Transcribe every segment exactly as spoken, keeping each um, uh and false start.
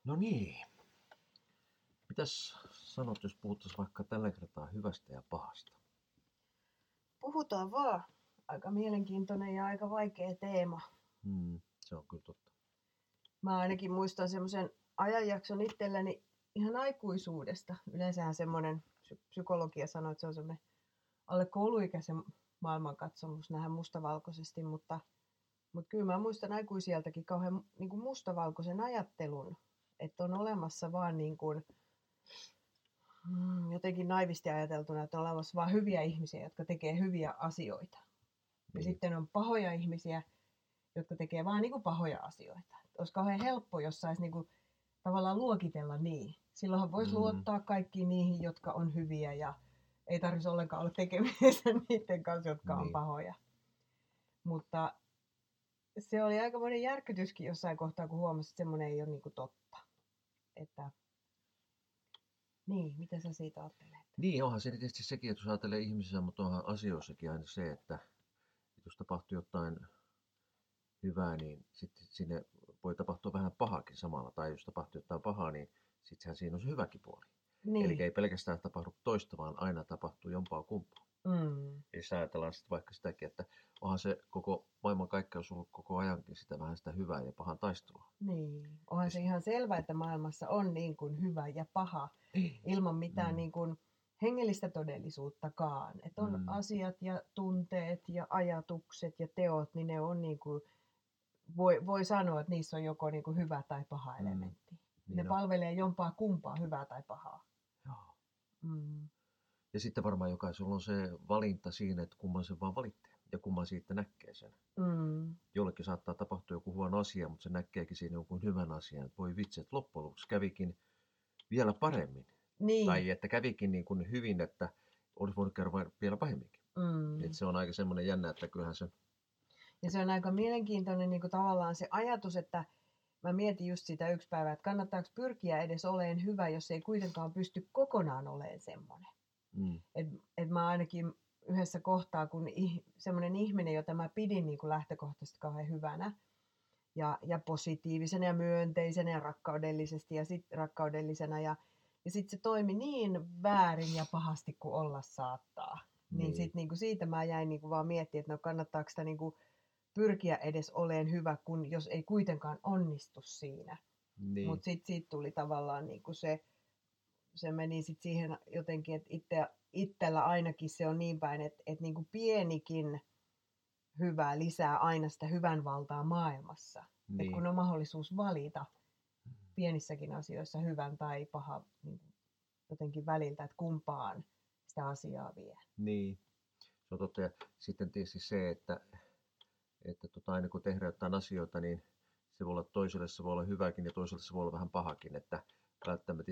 No niin. Mitäs sanot, jos puhuttaisiin vaikka tällä kertaa hyvästä ja pahasta? Puhutaan vaan. Aika mielenkiintoinen ja aika vaikea teema. Hmm, se on kyllä totta. Mä ainakin muistan semmoisen ajanjakson itselläni ihan aikuisuudesta. Yleensähän semmoinen, psykologia sanoo, että se on semmoinen alle kouluikäisen maailmankatsomus nähdä mustavalkoisesti, mutta, mutta kyllä mä muistan aikuisieltäkin kauhean niin kuin mustavalkoisen ajattelun, että on olemassa vaan niin kuin, mm, jotenkin naivisti ajateltuna, että on olemassa vaan hyviä ihmisiä, jotka tekee hyviä asioita. Ja Niin. sitten on pahoja ihmisiä, jotka tekee vaan niin kuin pahoja asioita. Olisi kauhean helppo, jos saisi niin kuin tavallaan luokitella niin. Silloinhan voisi Mm. luottaa kaikkiin niihin, jotka on hyviä ja ei tarvitsisi ollenkaan olla tekemisissä niiden kanssa, jotka on Niin. pahoja. Mutta se oli aikamoinen järkytyskin jossain kohtaa, kun huomasi, että semmoinen ei ole niin kuin totta. Että niin, mitä sä siitä ajattelet? Niin, onhan se tietysti sekin, että jos ajattelee ihmisissä, mutta onhan asioissakin aina se, että jos tapahtuu jotain hyvää, niin sitten sinne voi tapahtua vähän pahakin samalla. Tai jos tapahtuu jotain pahaa, niin sittenhän siinä on se hyväkin puoli. Niin. Eli ei pelkästään tapahdu toista, vaan aina tapahtuu jompaa kumpaa. Mm. Eli jos ajatellaan sitten vaikka sitäkin, että onhan se koko maailmankaikkeus ollut koko ajankin sitä vähän sitä hyvää ja pahan taistelua. Niin. Onhan se ihan selvä, että maailmassa on niin kuin hyvä ja paha ilman mitään Mm. niin kuin hengellistä todellisuuttakaan. Että on Mm. asiat ja tunteet ja ajatukset ja teot, niin ne on niin kuin, voi, voi sanoa, että niissä on joko niin kuin hyvä tai paha Mm. elementti. Niin Ne on. palvelee jompaa kumpaa, hyvää tai pahaa. Joo. Mm. Ja sitten varmaan jokaisella on se valinta siinä, että kumman sen vaan valitsee ja kumman siitä näkee sen. Mm. Jollekin saattaa tapahtua joku huono asia, mutta se näkeekin siinä jonkun hyvän asian. Että voi vitsi, että loppujen lopuksi kävikin vielä paremmin. Niin. Tai että kävikin niin kuin hyvin, että olisi voinut käydä vielä pahemminkin. Mm. Et se on aika semmoinen jännä, että kyllähän se... Ja se on aika mielenkiintoinen niin kuin tavallaan se ajatus, että mä mietin just sitä yksi päivä, että kannattaako pyrkiä edes oleen hyvä, jos ei kuitenkaan pysty kokonaan oleen semmoinen. Mm. Et, et mä ainakin yhdessä kohtaa, kun ih, semmoinen ihminen, jota mä pidin niin kuin lähtökohtaisesti kauhean hyvänä ja, ja positiivisena ja myönteisenä ja rakkaudellisesti ja sit rakkaudellisena ja, ja sitten se toimi niin väärin ja pahasti kuin olla saattaa. Niin, Niin. sit, niin kuin siitä mä jäin niin kuin vaan miettimään, että no kannattaako sitä niin kuin pyrkiä edes oleen hyvä, kun jos ei kuitenkaan onnistu siinä. Niin. Mutta sitten siitä tuli tavallaan niinku se, se meni sit siihen jotenkin, että itse, itsellä ainakin se on niin päin, että et niinku pienikin hyvä lisää aina sitä hyvän valtaa maailmassa. Niin. Et kun on mahdollisuus valita pienissäkin asioissa hyvän tai paha niin jotenkin väliltä, että kumpaan sitä asiaa vie. Niin, se on totta. Ja sitten tietysti se, että, että tota, aina kun tehdään jotain asioita, niin se voi olla toiselle se voi olla hyväkin ja toiselle se voi olla vähän pahakin. Että välttämättä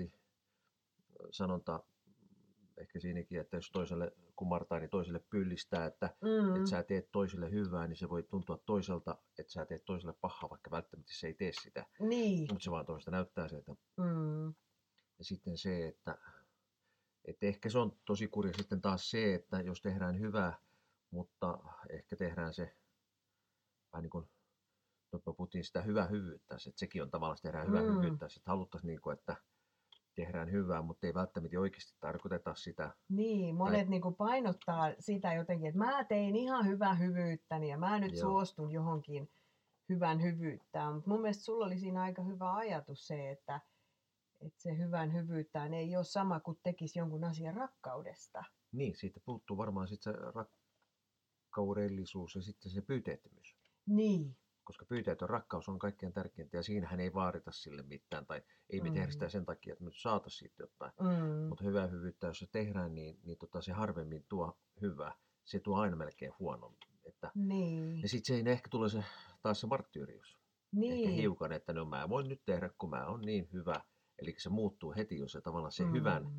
sanonta ehkä siinäkin, että jos toiselle kumartaa, niin toiselle pyllistää, että, Mm. että sä teet toiselle hyvää, niin se voi tuntua toiselta, että sä teet toiselle pahaa, vaikka välttämättä se ei tee sitä. Niin. Mutta se vaan toista näyttää sieltä. Mm. Ja sitten se, että, että ehkä se on tosi kurja sitten taas se, että jos tehdään hyvää, mutta ehkä tehdään se vähän niin kuin, no puhuttiin sitä hyvää hyvyyttä, että sekin on tavallaan, että tehdään hyvää Mm. hyvyyttä, että haluttaisiin niin kuin, että tehdään hyvää, mutta ei välttämättä oikeasti tarkoiteta sitä. Niin, monet Tai- niinku painottaa sitä jotenkin, että mä tein ihan hyvää hyvyyttäni ja mä nyt Joo. suostun johonkin hyvän hyvyyttään. Mutta mun mielestä sulla oli siinä aika hyvä ajatus se, että, että se hyvän hyvyyttään ei ole sama kuin tekisi jonkun asian rakkaudesta. Niin, siitä puuttuu varmaan sitten se rakkaudellisuus ja sitten se pyyteettömyys. Niin, Koska pyyteetön rakkaus on kaikkein tärkeintä ja siinähän ei vaadita sille mitään tai ei me Mm. tehdä sitä sen takia, että me saataisiin siitä jotain. mm, Mutta hyvää hyvyyttä, jos se tehdään, niin, niin tota, se harvemmin tuo hyvää. Se tuo aina melkein huonon. Että, niin, ja sitten se ehkä tulee se, taas se marttyyrius. niin. Ehkä hiukan, että no mä voin nyt tehdä, kun mä oon niin hyvä. Eli se muuttuu heti, jos se tavallaan se Mm. hyvän,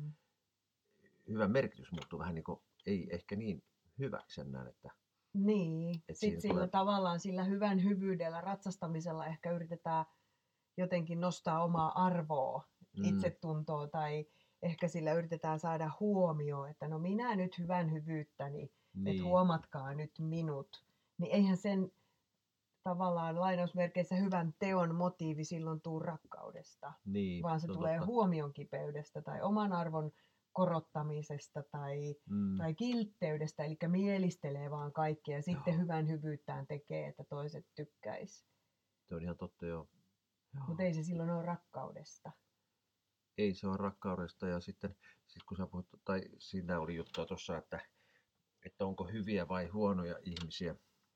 hyvän merkitys muuttuu vähän niin kuin, ei ehkä niin hyväksi näin, että Niin, Et sitten siinä sillä tulee- tavallaan sillä hyvän hyvyydellä ratsastamisella ehkä yritetään jotenkin nostaa omaa arvoa, Mm. itsetuntoa tai ehkä sillä yritetään saada huomioon, että no minä nyt hyvän hyvyyttäni, niin, että huomatkaa nyt minut. Niin eihän sen tavallaan lainausmerkeissä hyvän teon motiivi silloin tuu rakkaudesta, Niin, vaan se se on tulee totta. huomion kipeydestä tai oman arvon korottamisesta tai, Mm. tai kiltteydestä, eli mielistelee vaan kaikkea ja sitten Joo. hyvän hyvyyttään tekee, että toiset tykkäis. Se on ihan totta, joo. Mutta ei se silloin ole rakkaudesta. Ei se ole rakkaudesta, ja sitten sit kun sä puhut, tai siinä oli juttua tuossa, että, että onko hyviä vai huonoja ihmisiä.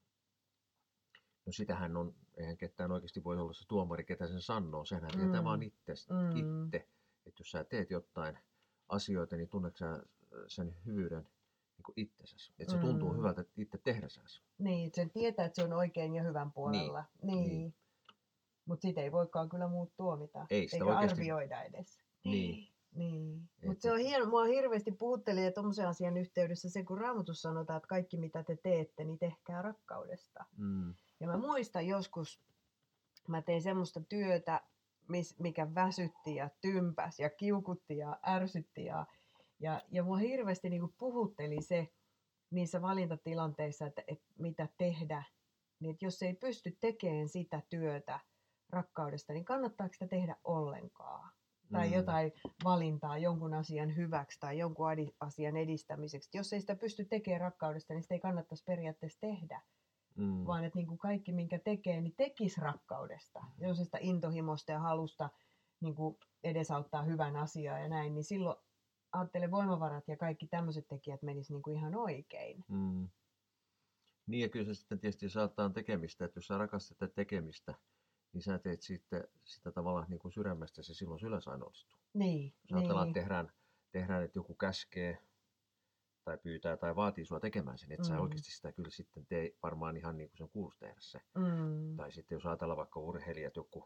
No sitähän on, eihän ketään oikeasti voi olla se tuomari, ketä sen sanoo, sehän Mm. tietää vaan itse, Mm. itse. Että jos sä teet jotain asioita, niin tunneeko sä sen hyvyyden niin kuin itsessäsi. Että se tuntuu Mm. hyvältä itse tehdessäsi. Niin, sen tietää, että se on oikein ja hyvän puolella. Niin. niin. Mutta sitä ei voikaan kyllä muut tuomita, Ei sitä eikä oikeasti arvioida edes. Niin. Niin. Et- Mutta se on hieno, mua hirveästi puhuttelee tuommoisen asian yhteydessä se, kun Raamatussa sanotaan, että kaikki mitä te teette, niin tehkää rakkaudesta. Mm. Ja mä muistan joskus, mä tein semmoista työtä, mis, mikä väsytti ja tympäs ja kiukutti ja ärsytti. Ja, ja, ja mua hirveästi niinku puhutteli se niissä valintatilanteissa, että, että mitä tehdä. Niin että jos ei pysty tekemään sitä työtä rakkaudesta, niin kannattaako sitä tehdä ollenkaan? Tai Mm. jotain valintaa jonkun asian hyväksi tai jonkun adi- asian edistämiseksi. Jos ei sitä pysty tekemään rakkaudesta, niin sitä ei kannattaisi periaatteessa tehdä. Mm. Vaan että niin kuin kaikki, minkä tekee, niin tekisi rakkaudesta. Jos sitä intohimosta ja halusta niin kuin edesauttaa hyvän asiaa ja näin, niin silloin ajattelen voimavarat ja kaikki tämmöiset tekijät menis niin kuin ihan oikein. Mm. Niin ja kyllä se sitten tietysti saattaa tekemistä, että jos sä rakastat tätä tekemistä, niin sä teet sitten sitä tavallaan niin kuin sydämestä, se silloin se yleensä aina onnistuu. Niin, Jos ajatellaan, niin. että tehdään, tehdään, että joku käskee tai pyytää tai vaatii sua tekemään sen, että mm. sä Mm. oikeasti sitä kyllä sitten tee varmaan ihan niin kuin sen kuuluisi tehdä se. Mm. Tai sitten jos ajatellaan vaikka urheilijat, joku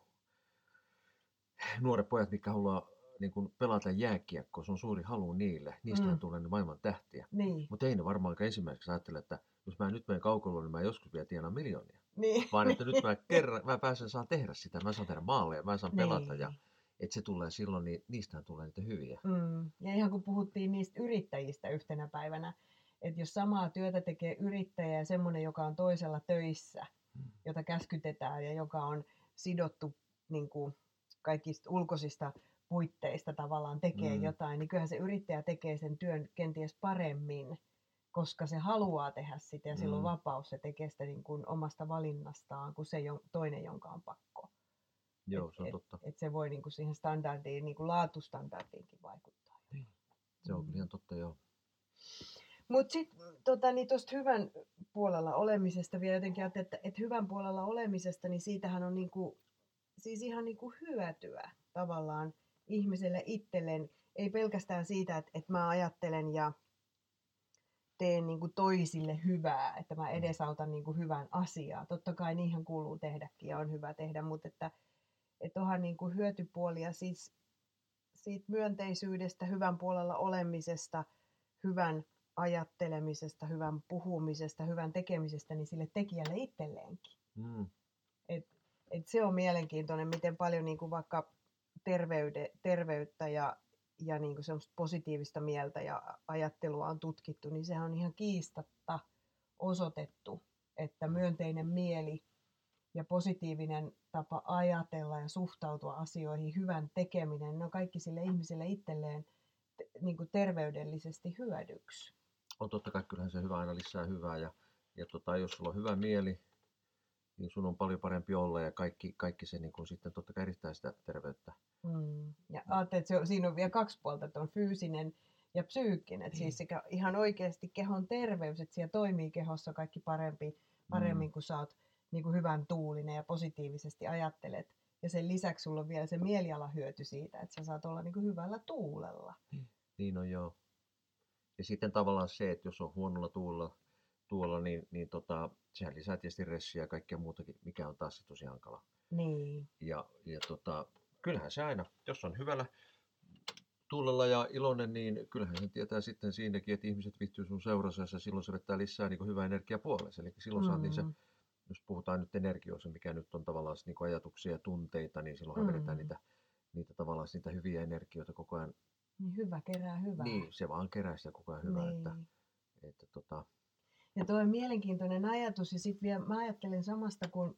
nuoret pojat, mitkä haluaa niin kuin pelata jääkiekkoa, se on suuri halu niille, niistähän Mm. tulee ne maailman tähtiä. Niin, Mutta ei ne varmaan ensimmäiseksi ajattele, että jos mä nyt menen kaukouluun, niin mä joskus vielä tienaan miljoonia. niin. Vaan että nyt mä, kerran, mä pääsen saan tehdä sitä, mä saan tehdä maaleja, mä saan pelata Niin. ja että se tulee silloin, niin niistähän tulee niitä hyviä. Mm. Ja ihan kun puhuttiin niistä yrittäjistä yhtenä päivänä, että jos samaa työtä tekee yrittäjä ja semmoinen, joka on toisella töissä, Mm. jota käskytetään ja joka on sidottu niin kuin kaikista ulkoisista puitteista tavallaan tekee Mm. jotain, niin kyllähän se yrittäjä tekee sen työn kenties paremmin, koska se haluaa tehdä sitä ja mm. silloin Mm. vapaus, se tekee sitä niin kuin omasta valinnastaan kuin se jon- toinen, jonka on pakko. Joo, Et- se on et- totta. et se voi niin kuin siihen standardiin, niin kuin laatustandardiinkin vaikuttaa. Se on Mm. kyllä ihan totta, joo. Mutta sitten tota, niin tuosta hyvän puolella olemisesta vielä jotenkin ajattelin, että, että hyvän puolella olemisesta, niin siitähän on niinku, siis ihan niinku hyötyä tavallaan ihmiselle itselleen. Ei pelkästään siitä, että, että mä ajattelen ja teen niinku toisille hyvää, että mä edesautan niinku hyvän asiaa. Totta kai niihin kuuluu tehdäkin ja on hyvä tehdä, mutta että, että onhan niinku hyötypuolia siis siitä myönteisyydestä, hyvän puolella olemisesta, hyvän ajattelemisesta, hyvän puhumisesta, hyvän tekemisestä, niin sille tekijälle itselleenkin. Mm. Et, et se on mielenkiintoinen, miten paljon niin kuin vaikka terveyde, terveyttä ja, ja niin kuin semmoista positiivista mieltä ja ajattelua on tutkittu, niin sehän on ihan kiistatta osoitettu, että myönteinen mieli ja positiivinen tapa ajatella ja suhtautua asioihin, hyvän tekeminen, ne on kaikki sille ihmiselle itselleen te, niin kuin terveydellisesti hyödyksi. On totta kai, kyllähän se hyvä aina lisää hyvää ja, ja tota, jos sulla on hyvä mieli, niin sun on paljon parempi olla ja kaikki, kaikki se niin kuin sitten totta kai edistää sitä terveyttä. Mm. Ja ajattelin, että se on, siinä on vielä kaksi puolta, että on fyysinen ja psyykkinen, että siis sekä ihan oikeasti kehon terveys, että siellä toimii kehossa kaikki parempi, paremmin, Mm. kun sä oot niin kuin hyvän tuulinen ja positiivisesti ajattelet. Ja sen lisäksi sulla on vielä se mielialahyöty siitä, että sä saat olla niin kuin hyvällä tuulella. Niin on joo. Ja sitten tavallaan se, että jos on huonolla tuulla, tuolla, niin, niin tota, sehän lisää tietysti ressiä ja kaikkea muutakin, mikä on taas tosi hankala. Niin. Ja, ja tota, kyllähän se aina, jos on hyvällä tuulella ja iloinen, niin kyllähän se tietää sitten siinäkin, että ihmiset viihtyy sun seurassa ja silloin se vettää lisää niin kuin hyvää energiaa puolelle. Eli silloin mm. saatiin se, jos puhutaan nyt energioissa, mikä nyt on tavallaan niin kuin ajatuksia ja tunteita, niin silloinhan mm. vedetään niitä, niitä tavallaan niitä hyviä energioita koko ajan. Niin hyvä kerää hyvää. Niin, se vaan kerää sitä koko ajan hyvää. Niin. Että, että tota... Ja tuo on mielenkiintoinen ajatus ja sitten vielä mä ajattelen samasta, kun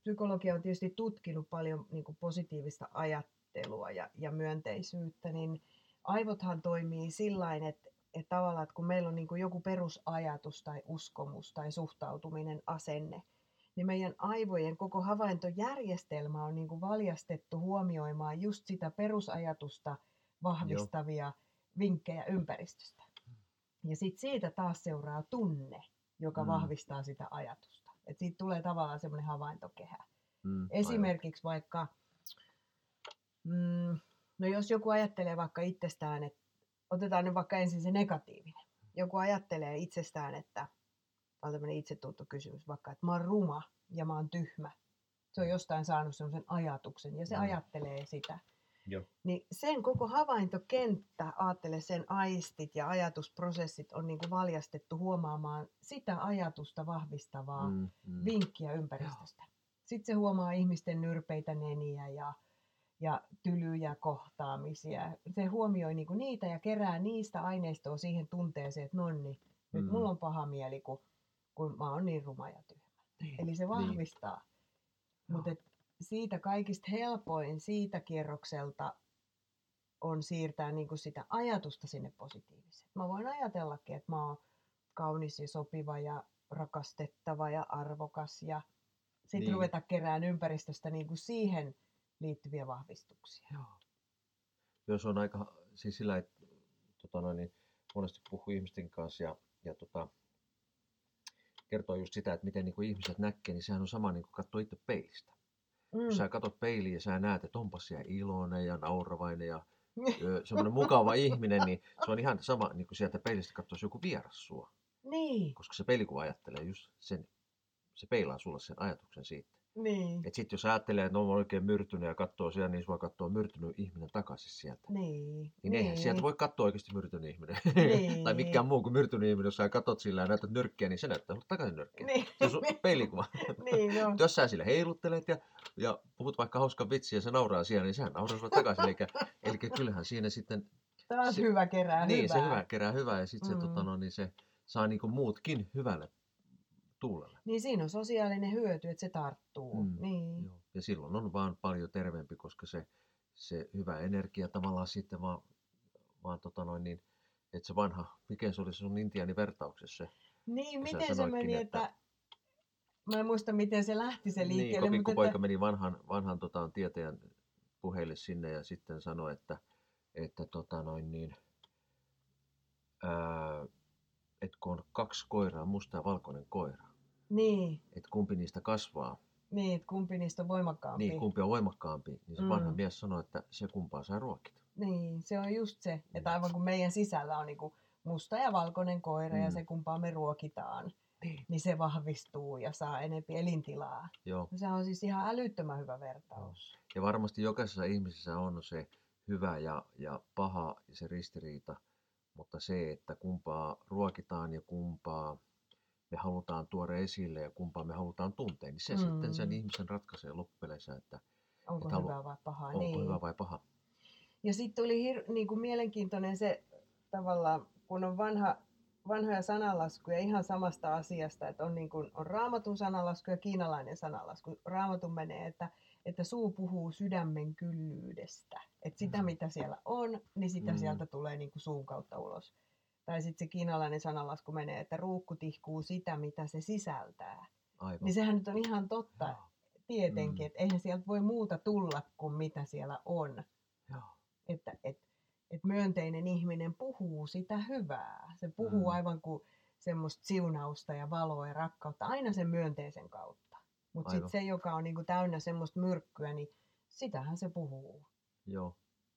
psykologia on tietysti tutkinut paljon niin kuin positiivista ajattelua ja, ja myönteisyyttä, niin aivothan toimii sillain, että, että tavallaan, että kun meillä on niin kuin joku perusajatus tai uskomus tai suhtautuminen, asenne, niin meidän aivojen koko havaintojärjestelmä on niin kuin valjastettu huomioimaan just sitä perusajatusta vahvistavia Joo. vinkkejä ympäristöstä. Ja sitten siitä taas seuraa tunne, joka mm. vahvistaa sitä ajatusta. Et siitä tulee tavallaan semmoinen havaintokehä. Mm, Esimerkiksi aivan. vaikka, mm, no jos joku ajattelee vaikka itsestään, että otetaan nyt vaikka ensin se negatiivinen. Joku ajattelee itsestään, että on tämmöinen itsetuntokysymys, vaikka että mä oon ruma ja mä oon tyhmä. Se on jostain saanut semmoisen ajatuksen ja se mm. ajattelee sitä. Joo. Niin sen koko havaintokenttä, ajattele sen aistit ja ajatusprosessit on niin kuin valjastettu huomaamaan sitä ajatusta vahvistavaa mm, mm. vinkkiä ympäristöstä. Joo. Sitten se huomaa ihmisten nyrpeitä neniä ja, ja tylyjä kohtaamisia. Se huomioi niin kuin niitä ja kerää niistä aineistoa siihen tunteeseen, että nonni, nyt mm. mulla on paha mieli, kun, kun mä oon niin ruma ja tyhmä. Niin. Eli se vahvistaa. Niin. Mutta siitä kaikista helpoin siitä kierrokselta on siirtää niin kuin sitä ajatusta sinne positiiviseen. Mä voin ajatellakin, että mä oon kaunis ja sopiva ja rakastettava ja arvokas ja sitten niin. ruveta kerään ympäristöstä niin kuin siihen liittyviä vahvistuksia. Joo. Jos on aika, siis sillä, että tota noin, niin monesti puhuu ihmisten kanssa ja, ja tota, kertoo just sitä, että miten niin kuin ihmiset näkee, niin sehän on sama niin kuin katsoo itse peilistä. Mm. Kun sä katsot peiliin ja sä näet, että onpas siellä iloinen ja nauravainen ja semmoinen mukava ihminen, niin se on ihan sama, niin kuin sieltä peilistä katsoisi joku vieras sua. Niin. Koska se peilikuva ajattelee just sen, se peilaa sulle sen ajatuksen siitä. Niin. Että sitten jos ajattelee, että on oikein myrtynyt ja katsoo siellä, niin voi katsoa myrtynyt ihminen takaisin sieltä. Niin. Niin eihän niin. sieltä voi katsoa oikeasti myrtynyt ihminen. Niin. Tai mikään muu kuin myrtynyt ihminen, jos sä katsot sillä ja näytät nyrkkiä, niin se näyttää sulle takaisin nyrkkiä. Niin. Se on sun peilikuva. Niin, no. Jos sä sille heiluttelet ja, ja puhut vaikka hauskan vitsiä ja se nauraa siellä, niin sehän nauraa sulle takaisin. Eli, eli kyllähän siinä sitten... Taas se, hyvä kerää niin, hyvää. Niin, se hyvä kerää hyvää ja sitten mm. se, tota, no, niin se saa niinku muutkin hyvälle tuulelle. Niin siinä on sosiaalinen hyöty, että se tarttuu. Mm, niin. Joo. Ja silloin on vaan paljon terveempi, koska se, se hyvä energia tavallaan sitten vaan, vaan tota noin niin, että se vanha, mikä se oli sun intiaani vertauksessa? Niin, miten se meni, että, että... Mä en muista, miten se lähti se liikkeelle. Niin, kun pikkupoika että... meni vanhan, vanhan tota, tietäjän puheille sinne ja sitten sanoi, että, että tota noin niin, ää, että kun on kaksi koiraa, musta ja valkoinen koira. Niin. Että kumpi niistä kasvaa. Niin, että kumpi niistä on voimakkaampi. Niin, kumpi on voimakkaampi. Niin se mm. vanha mies sanoi, että se kumpaa saa ruokita. Niin, se on just se, että aivan kun meidän sisällä on niinku musta ja valkoinen koira mm. ja se kumpaa me ruokitaan, niin. niin se vahvistuu ja saa enempi elintilaa. Joo. Se on siis ihan älyttömän hyvä vertaus. Ja varmasti jokaisessa ihmisessä on se hyvä ja, ja paha ja se ristiriita, mutta se, että kumpaa ruokitaan ja kumpaa me halutaan tuoda esille ja kumpaa me halutaan tuntea, niin se mm. sitten sen ihmisen ratkaisee loppupeleissä, että onko että hyvä halu... vai paha. Onko niin. hyvä vai paha. Ja sitten oli hir... niin kuin mielenkiintoinen se tavallaan, kun on vanha, vanhoja sananlaskuja ihan samasta asiasta, että on, niin kuin, on Raamatun sananlasku ja kiinalainen sananlasku. Raamatun menee, että, että suu puhuu sydämen kyllyydestä. Että sitä, mitä siellä on, niin sitä mm. sieltä tulee niin kuin suun kautta ulos. Tai sitten se kiinalainen sananlasku menee, että ruukku tihkuu sitä, mitä se sisältää. Aivan. Niin sehän nyt on ihan totta Joo. tietenkin, mm. että eihän sieltä voi muuta tulla kuin mitä siellä on. Joo. Että et, et myönteinen ihminen puhuu sitä hyvää. Se puhuu mm. aivan kuin semmoista siunausta ja valoa ja rakkautta, aina sen myönteisen kautta. Mutta sitten se, joka on niinku täynnä semmoista myrkkyä, niin sitähän se puhuu. Joo.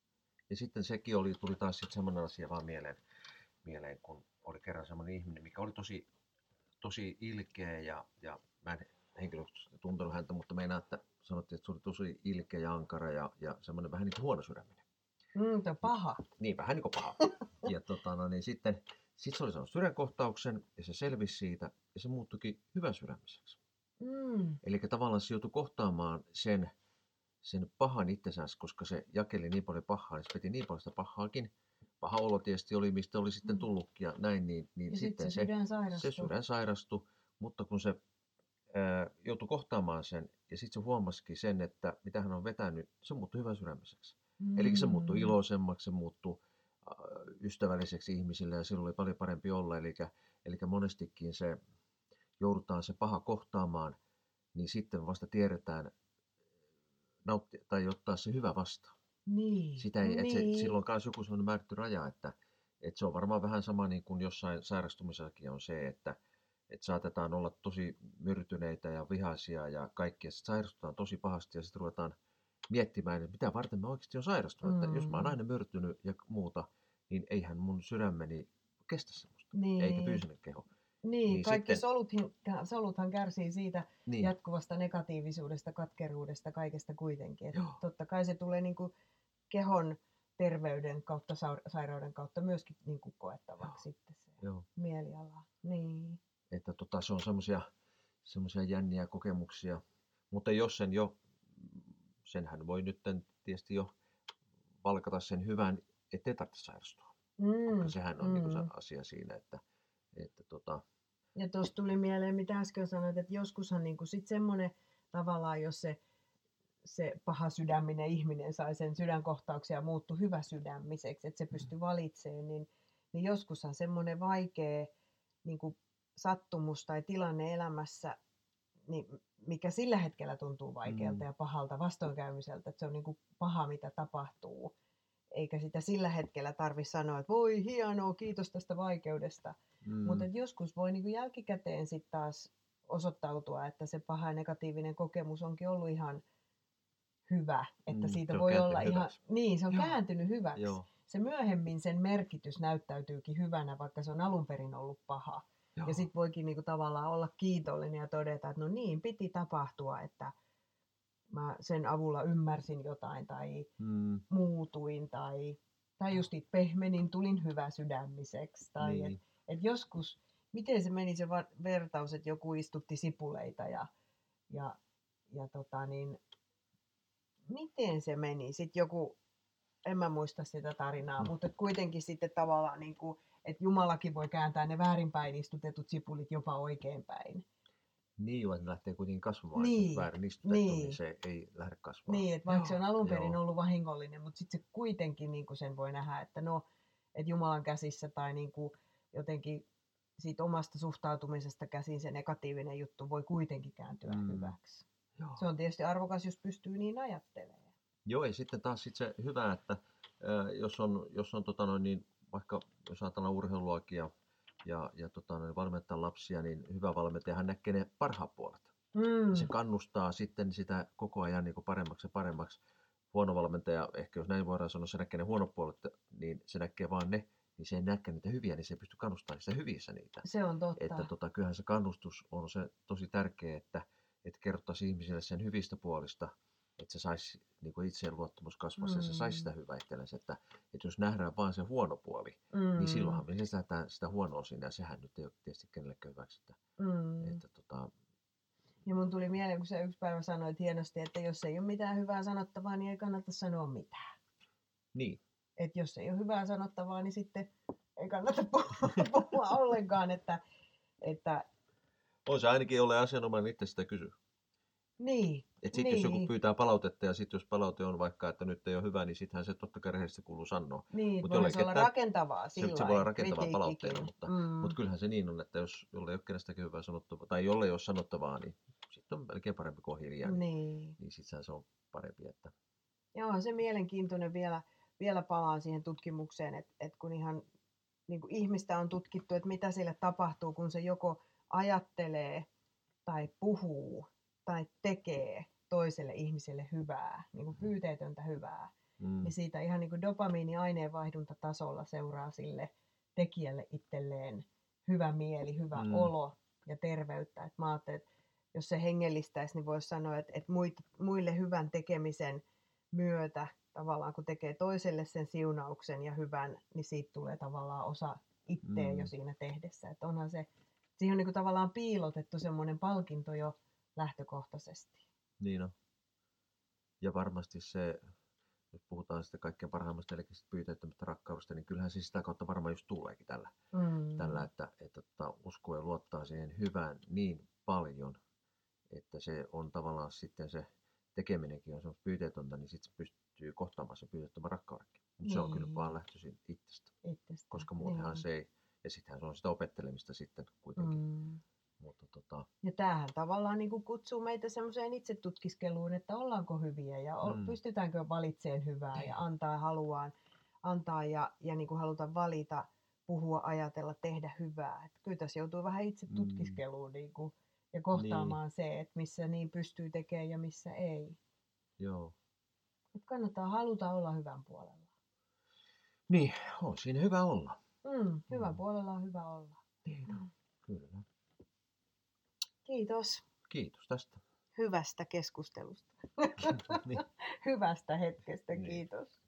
Ja sitten sekin oli, tuli taas sitten semmoinen asia vaan mieleen. mieleen, kun oli kerran semmoinen ihminen, mikä oli tosi, tosi ilkeä ja, ja mä en henkilökohtaisesti tuntenut häntä, mutta meinaa, että sanottiin, että se oli tosi ilkeä ja ankara ja, ja semmoinen vähän niin kuin huonosydäminen. Mm, tämä paha. Niin, vähän niin kuin paha. Ja tota, no, niin sitten sit se oli saanut sydänkohtauksen ja se selvisi siitä ja se muuttuikin hyväsydämiseksi. Mm. Eli tavallaan se joutui kohtaamaan sen, sen pahan itsensä, koska se jakeli niin paljon pahaa, niin se veti niin paljon sitä pahaakin. Paha olo tietysti oli, mistä oli sitten tullutkin ja näin, niin, niin ja sitten se, sydän se, se sydän sairastui, mutta kun se ää, joutui kohtaamaan sen ja sitten se huomasikin sen, että mitä hän on vetänyt, se muuttui hyvän sydämiseksi. Eli se muuttui Mm. iloisemmaksi, se muuttui äh, ystävälliseksi ihmisille ja silloin oli paljon parempi olla. Eli, eli monestikin se joudutaan se paha kohtaamaan, niin sitten vasta tiedetään nauttia tai ottaa se hyvä vastaan. Niin, Sitä ei, että se, niin. silloin on myös joku sellainen määrätty raja, että, että se on varmaan vähän sama niin kuin jossain sairastumisessakin on se, että, että saatetaan olla tosi myrtyneitä ja vihaisia ja kaikkia. Sitten sairastutaan tosi pahasti ja sitten ruvetaan miettimään, että mitä varten mä oikeasti on sairastunut. Mm. Että jos mä oon aina myrtynyt ja muuta, niin eihän mun sydämeni kestä semmoista, Niin. eikä fyysinen keho. Niin, Niin kaikki sitten- soluthin, soluthan kärsii siitä Niin, jatkuvasta negatiivisuudesta, katkeruudesta, kaikesta kuitenkin. Et Joo. totta kai se tulee niinku kehon terveyden kautta, saur- sairauden kautta myöskin niinku koettavaksi sitten se joo. mieliala. Niin. Että tota, se on semmoisia semmoisia jänniä kokemuksia. Mutta jos sen jo, senhän voi nyt tietysti jo valkata sen hyvän, ettei tarvitse sairastua. Mm, Sehän on niinku mm. se asia siinä, että, että tota, Ja tuossa tuli mieleen, mitä äsken sanoit, että joskushan niinku sit semmoinen tavallaan, jos se, se paha sydäminen ihminen sai sen sydänkohtauksen ja muuttui hyvä sydämiseksi, että se pystyi valitsemaan, niin, niin joskushan semmoinen vaikea niinku sattumus tai tilanne elämässä, niin mikä sillä hetkellä tuntuu vaikealta Mm. ja pahalta vastoinkäymiseltä, että se on niinku paha, mitä tapahtuu. Eikä sitä sillä hetkellä tarvitse sanoa, että voi hienoa, kiitos tästä vaikeudesta. mm, Mutta joskus voi niinku jälkikäteen sitten taas osoittautua, että se paha ja negatiivinen kokemus onkin ollut ihan hyvä. Että Mm, siitä se on voi olla kääntynyt ihan, hyväksi. niin se on Joo. kääntynyt hyväksi. joo, Se myöhemmin sen merkitys näyttäytyykin hyvänä, vaikka se on alun perin ollut paha. joo. Ja sitten voikin niinku tavallaan olla kiitollinen ja todeta, että no niin, piti tapahtua, että mä sen avulla ymmärsin jotain tai mm, muutuin tai, tai just it pehmenin, tulin hyvä sydämiseksi. Tai niin, et, et joskus, miten se meni se va- vertaus, että joku istutti sipuleita ja, ja, ja tota niin, miten se meni? Sitten joku, en mä muista sitä tarinaa, Mm. mutta et kuitenkin sitten tavallaan, niin kuin, että Jumalakin voi kääntää ne väärinpäin istutetut sipulit jopa oikeinpäin. niin joo, että ne lähtee kuitenkin kasvamaan. Niin, Jos väärin istutettu, niin. niin se ei lähde kasvamaan. Niin, että vaikka se on alun perin joo. ollut vahingollinen, mutta sitten se kuitenkin niin kuin sen voi nähdä, että no, että Jumalan käsissä tai niin kuin jotenkin siitä omasta suhtautumisesta käsin se negatiivinen juttu voi kuitenkin kääntyä Mm. hyväksi. Joo. Se on tietysti arvokas, jos pystyy niin ajattelemaan. Joo, ja sitten taas sit se hyvä, että ää, jos on, jos on tota noin, niin vaikka jos ajatellaan urheiluakin ja, ja, ja tota noin, valmentaa lapsia, niin hyvä valmentajahan näkee ne parhaat puolet. Mm. Se kannustaa sitten sitä koko ajan niin kuin paremmaksi ja paremmaksi. Huono valmentaja, ehkä jos näin voidaan sanoa, se näkee ne huonot puolet, niin se näkee vaan ne, niin se ei näkään niitä hyviä, niin se ei pysty kannustamaan sitä hyvissä niitä. Se on totta. Että tota, kyllähän se kannustus on se tosi tärkeä, että, että kerrottaisiin ihmisille sen hyvistä puolista, että se saisi niin kuin itseen luottamus kasvaa, mm. se saisi sitä hyvää itsellensä. Että, että jos nähdään vain se huono puoli, mm. niin silloinhan me lisätään sitä huonoa siinä, ja sehän nyt ei ole tietysti kenellekään hyväksi. Että, Mm. että, tota, Ja mun tuli mieleen, kun sä yksi päivä sanoit hienosti, että jos ei ole mitään hyvää sanottavaa, niin ei kannata sanoa mitään. niin, Että jos ei ole hyvää sanottavaa, niin sitten ei kannata puhua, puhua ollenkaan. Että, että on se ainakin ole asianomainen itse sitä kysyä. niin, Että sitten niin, jos joku pyytää palautetta ja sitten jos palaute on vaikka, että nyt ei ole hyvä, niin sittenhän se totta kai rehellisesti kuuluu sanoa. niin Mut voihan jollekin, se olla että rakentavaa Se, sillä se voi olla rakentavaa palautteena, mutta, mm. mutta kyllähän se niin on, että jos jolle ei ole kenestäkin hyvää sanottavaa, tai jolle ei ole sanottavaa, niin sitten on melkein parempi kuin hiljaa, niin, niin. niin sitten se on parempi. Että... Joo, se mielenkiintoinen vielä, vielä palaa siihen tutkimukseen, että, että kun ihan niin kuin ihmistä on tutkittu, että mitä sille tapahtuu, kun se joko ajattelee tai puhuu tai tekee toiselle ihmiselle hyvää, niin kuin pyyteetöntä hyvää, Mm, niin siitä ihan niin kuin dopamiini-aineenvaihduntatasolla seuraa sille tekijälle itselleen hyvä mieli, hyvä Mm. olo ja terveyttä. Et mä ajattelin, että jos se hengellistäisi, niin voisi sanoa, että, että muille hyvän tekemisen myötä, tavallaan kun tekee toiselle sen siunauksen ja hyvän, niin siitä tulee tavallaan osa itseä Mm. jo siinä tehdessä. Että onhan se, siihen on niin kuin tavallaan piilotettu semmoinen palkinto jo lähtökohtaisesti. niin on. Ja varmasti se, jos puhutaan sitä kaikkein parhaimmasta, eli sit pyyteettömästä rakkaudesta, niin kyllähän se sitä kautta varmaan just tuleekin tällä. Mm. tällä että, että, että uskoo ja luottaa siihen hyvään niin paljon, että se on tavallaan sitten se tekeminenkin on semmoista pyyteetöntä, niin sitten se pystyy kohtaamaan se pyyteettömän rakkaudenkin. Mutta Niin. se on kyllä vaan lähtöisin itsestä, Itsestä. koska muutenhan Niin. se ei, ja sittenhän se on sitä opettelemista sitten kuitenkin. Mm. Mutta tota, Ja tämähän tavallaan niin kuin kutsuu meitä semmoiseen itsetutkiskeluun, että ollaanko hyviä ja ol, Mm. pystytäänkö valitsemaan hyvää ja antaa haluaan antaa ja, ja niin kuin haluta valita, puhua, ajatella, tehdä hyvää. Että kyllä tässä joutuu vähän itse tutkiskeluun niin kuin, ja kohtaamaan niin. se, että missä niin pystyy tekemään ja missä ei. joo. Että kannattaa haluta olla hyvän puolella. Niin, on siinä hyvä olla. Mm, hyvän Mm. puolella on hyvä olla. Niin on, Mm. kyllä. Kiitos Kiitos tästä. hyvästä keskustelusta. niin. Hyvästä hetkestä, Niin. kiitos.